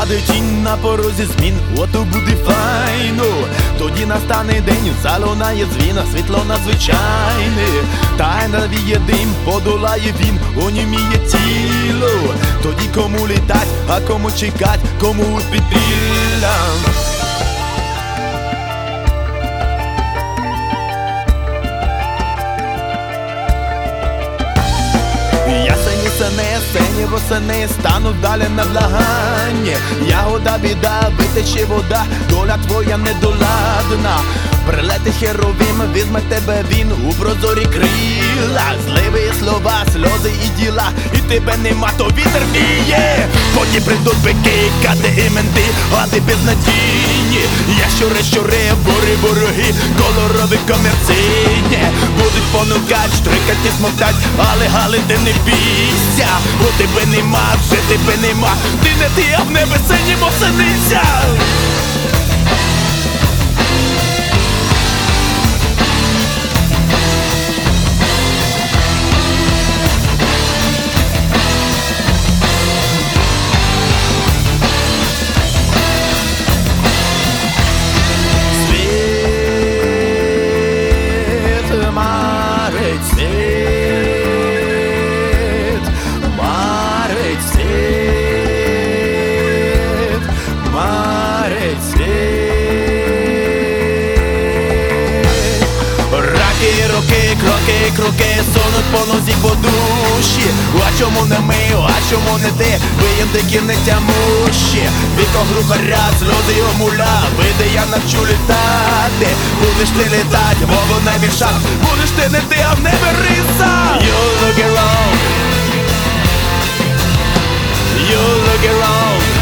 падає тінь на порозі змін, ото буде файно. Тоді настане день, залунає дзвін, світло надзвичайне. Тайна віє дим, подолає він, оніміє тіло. Тоді кому літать, а кому чекать, кому у підпілля. Сені восени стануть далі на благання. Ягода біда, витече вода, доля твоя недоладна. Прилети херовим, візьме тебе він у прозорі крила. Зливі слова, сльози і діла, і тебе нема, то вітер віє. Потім прийдуть бики, кати і менти, а ти безнадійні. Я щури, вороги, колорові комерційні. Будуть понукать, штрикать і смоктать, але гали ти не бійся. Бо тебе нема, вже тебе нема, ти не ти, а в небесені восениця. Кроки сонуть по нозі, по душі. А чому не ми, а чому не ти? Ви індики не тямущі. Віко глухаря, сльози омуля. Вийди, я навчу літати. Будеш ти літать, мову не віршат. Будеш ти не ти, а в небі риса. You look around. You look around.